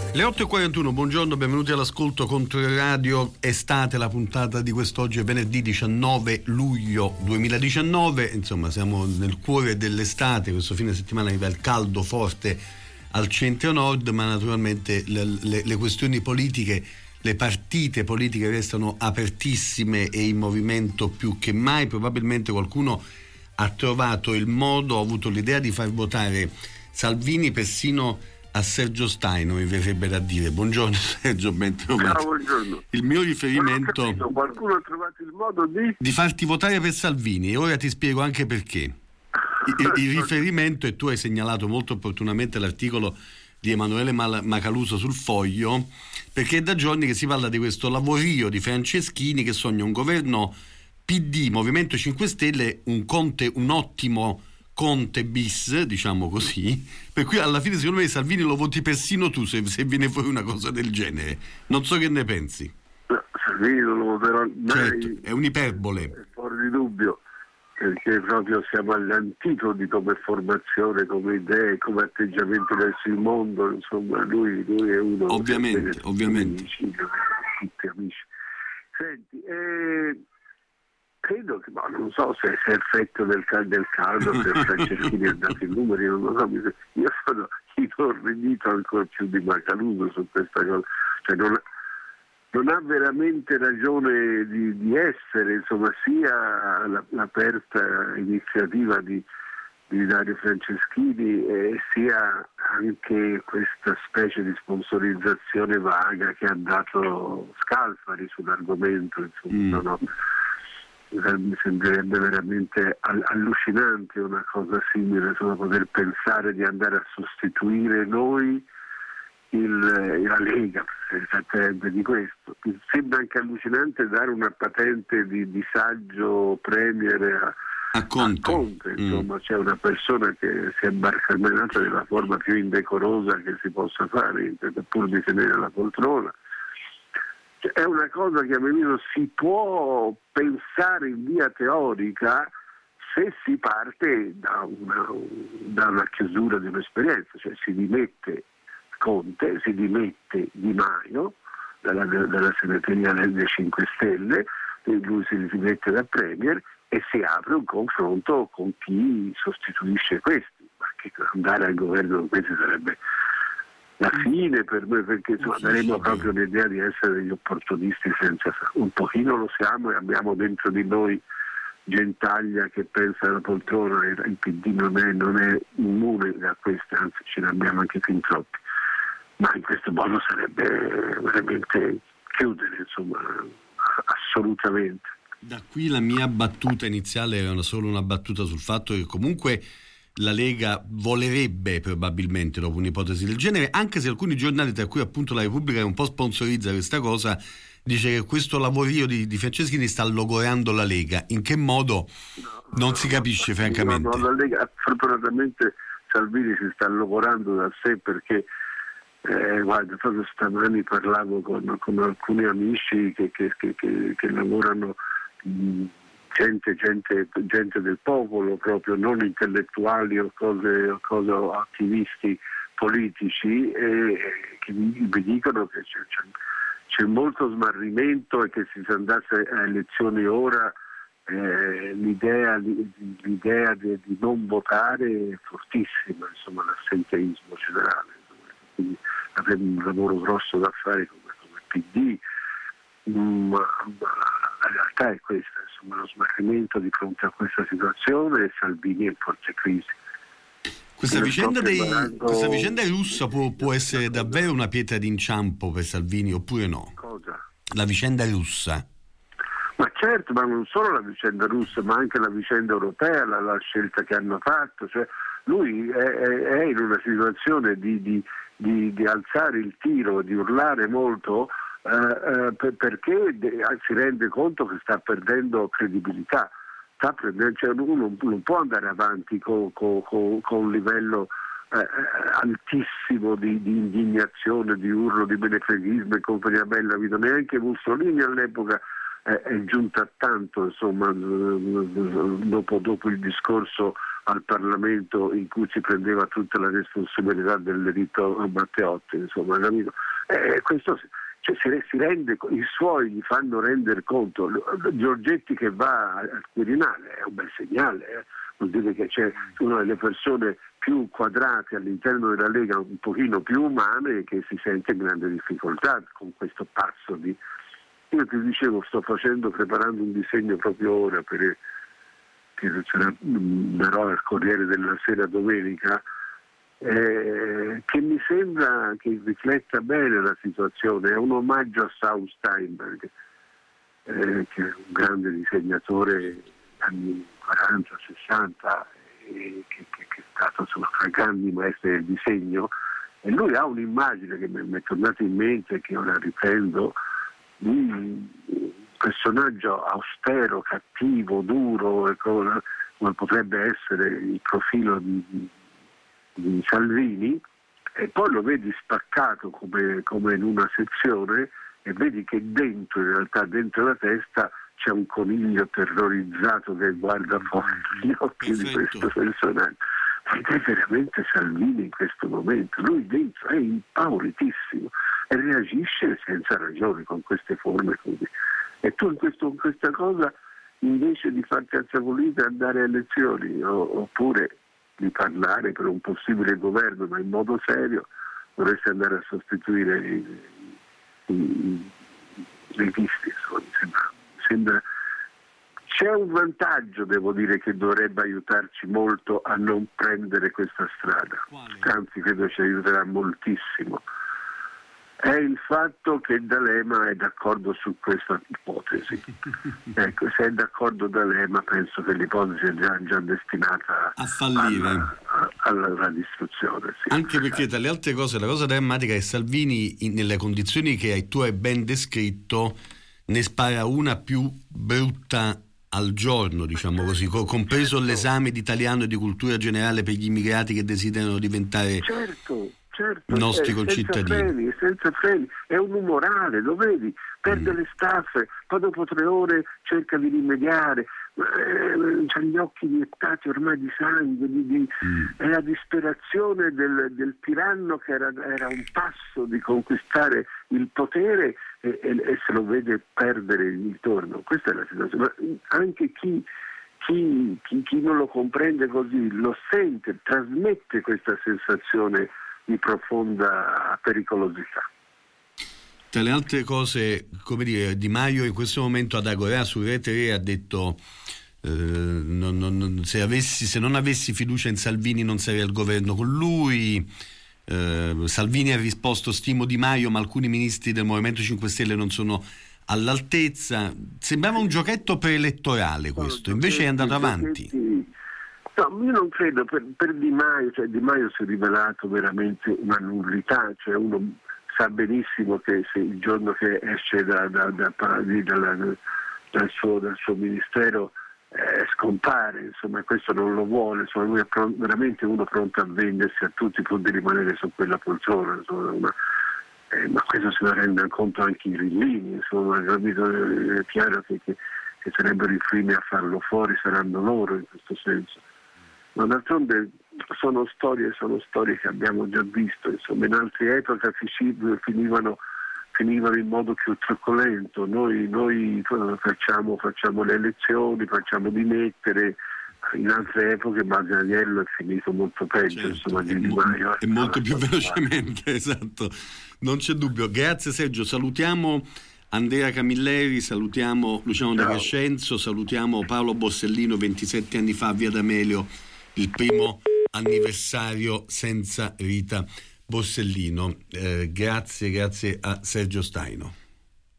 Le 8.41, buongiorno, benvenuti all'ascolto Controradio Estate, la puntata di quest'oggi è venerdì 19 luglio 2019, insomma siamo nel cuore dell'estate, questo fine settimana arriva il caldo forte al centro-nord, ma naturalmente le questioni politiche, le partite politiche restano apertissime e in movimento più che mai. Probabilmente qualcuno ha trovato il modo, ha avuto l'idea di far votare Salvini persino a Sergio Staino, mi verrebbe da dire. Buongiorno Sergio, ben trovato. Ciao, buongiorno. Il mio riferimento, qualcuno ha trovato il modo di farti votare per Salvini, e ora ti spiego anche perché. Il riferimento, e tu hai segnalato molto opportunamente l'articolo di Emanuele Macaluso sul Foglio, perché è da giorni che si parla di questo lavorio di Franceschini che sogna un governo PD, Movimento 5 Stelle, un Conte, un ottimo Conte bis, diciamo così, per cui alla fine secondo me Salvini lo voti persino tu se viene fuori una cosa del genere. Non so che ne pensi. No, Salvini non lo voterò mai. Certo, è un'iperbole. È fuori di dubbio, perché proprio siamo all'antipodi come formazione, come idee, come atteggiamento verso il mondo, insomma lui è uno. Ovviamente. Tutti amici. Senti, credo che, non so se è effetto del caldo, se Franceschini è andato in numeri, non lo so, io sono inorridito ancora più di Macaluso su questa cosa, cioè non ha veramente ragione di essere, insomma, sia l'aperta iniziativa di Dario Franceschini sia anche questa specie di sponsorizzazione vaga che ha dato Scalfari sull'argomento, insomma, no? Mi sembrerebbe veramente allucinante una cosa simile, insomma, poter pensare di andare a sostituire noi la Lega, si tratterebbe di questo. Mi sembra anche allucinante dare una patente di saggio premier a Conte, insomma, c'è una persona che si è barcamenata nella forma più indecorosa che si possa fare, pur di tenere la poltrona. È una cosa che a mio avviso si può pensare in via teorica se si parte da una chiusura di un'esperienza, cioè si dimette Conte, si dimette Di Maio dalla segreteria delle 5 Stelle, lui si dimette da premier e si apre un confronto con chi sostituisce questi, perché andare al governo con questi sarebbe la fine per noi, perché daremo proprio l'idea di essere degli opportunisti senza, un pochino lo siamo e abbiamo dentro di noi Gentaglia che pensa alla poltrona, e il PD non è immune da queste, anzi ce ne abbiamo anche fin troppi, ma in questo modo sarebbe veramente chiudere, insomma, assolutamente. Da qui la mia battuta iniziale era solo una battuta sul fatto che comunque la Lega volerebbe probabilmente, dopo un'ipotesi del genere, anche se alcuni giornali, tra cui appunto la Repubblica, che un po' sponsorizza questa cosa, dice che questo lavorio di Franceschini sta logorando la Lega. In che modo? Non si capisce, francamente. La Lega, fortunatamente Salvini si sta logorando da sé, perché guarda, proprio stamani parlavo con alcuni amici che lavorano, gente del popolo, proprio non intellettuali o cose attivisti politici, che mi dicono che c'è molto smarrimento e che se si andasse a elezioni ora l'idea di non votare è fortissima, insomma, l'assenteismo generale, insomma. Quindi avremo un lavoro grosso da fare come PD, ma la realtà è questa, insomma, lo smarrimento di fronte a questa situazione, e Salvini è in forte crisi. Questa vicenda russa può essere davvero una pietra d'inciampo per Salvini, oppure no? Cosa? La vicenda russa. Ma certo, ma non solo la vicenda russa, ma anche la vicenda europea, la scelta che hanno fatto. Cioè, lui è in una situazione di alzare il tiro, di urlare molto, perché si rende conto che sta perdendo credibilità. Cioè uno non può andare avanti con un livello altissimo di indignazione, di urlo, di menefreghismo e compagnia bella. Neanche Mussolini all'epoca è giunta a tanto, insomma, dopo il discorso al Parlamento in cui si prendeva tutta la responsabilità del delitto Matteotti, insomma, capito? Questo si rende, i suoi gli fanno rendere conto. Giorgetti che va al Quirinale è un bel segnale, vuol dire che c'è una delle persone più quadrate all'interno della Lega, un pochino più umane, che si sente in grande difficoltà con questo passo di... Io ti dicevo, preparando un disegno proprio ora che darò al Corriere della Sera domenica, che mi sembra che rifletta bene la situazione. È un omaggio a Saul Steinberg, che è un grande disegnatore anni 40-60, che è stato tra grandi maestri del disegno, e lui ha un'immagine che mi è tornata in mente, che ora riprendo, di un personaggio austero, cattivo, duro, come potrebbe essere il profilo di Salvini, e poi lo vedi spaccato come in una sezione, e vedi che dentro, in realtà dentro la testa, c'è un coniglio terrorizzato che guarda fuori gli occhi di questo personaggio. Ed è veramente Salvini in questo momento. Lui dentro è impauritissimo e reagisce senza ragione con queste forme così. E tu in questa cosa, invece di far cazzo pulita e andare alle elezioni, oppure di parlare per un possibile governo, ma in modo serio, dovresti andare a sostituire i leghisti. Sembra. C'è un vantaggio, devo dire, che dovrebbe aiutarci molto a non prendere questa strada. Quale? Anzi, credo ci aiuterà moltissimo. È il fatto che D'Alema è d'accordo su questa ipotesi. Ecco, se è d'accordo D'Alema, penso che l'ipotesi è già destinata a fallire, alla distruzione. Sì. Anche perché, tra le altre cose, la cosa drammatica è che Salvini, nelle condizioni che tu hai ben descritto, ne spara una più brutta al giorno, diciamo così, compreso l'esame di italiano e di cultura generale per gli immigrati che desiderano diventare nostri concittadini. Senza freni, è un umorale, lo vedi, perde le staffe, poi dopo 3 ore cerca di rimediare, c'ha gli occhi iettati ormai di sangue, è la disperazione del tiranno che era un passo di conquistare il potere, e se lo vede perdere il ritorno. Questa è la situazione. Ma anche chi non lo comprende così lo sente, trasmette questa sensazione di profonda pericolosità. Tra le altre cose, come dire, Di Maio in questo momento ad Agorà su Rete 3 ha detto se non avessi fiducia in Salvini non sarei al governo con lui. Salvini ha risposto: stimo Di Maio, ma alcuni ministri del Movimento 5 Stelle non sono all'altezza. Sembrava un giochetto preelettorale questo, invece è andato avanti. No, io non credo, per Di Maio, cioè Di Maio si è rivelato veramente una nullità, cioè uno sa benissimo che se il giorno che esce dal suo ministero scompare, insomma, questo non lo vuole, insomma, lui è veramente uno pronto a vendersi a tutti pur di rimanere su quella poltrona, insomma, ma questo se ne rende conto anche i grillini, insomma, capito? È chiaro che sarebbero i primi a farlo fuori, saranno loro in questo senso. Ma d'altronde sono storie che abbiamo già visto, insomma, in altre epoche finivano in modo più truculento. Noi facciamo le elezioni, facciamo dimettere. In altre epoche Masaniello è finito molto peggio, certo, insomma, di Maio. E molto più velocemente, esatto, non c'è dubbio. Grazie Sergio, salutiamo Andrea Camilleri, salutiamo Luciano De Crescenzo, salutiamo Paolo Borsellino, 27 anni fa a Via D'Amelio, il primo anniversario senza Rita Borsellino. Grazie a Sergio Staino.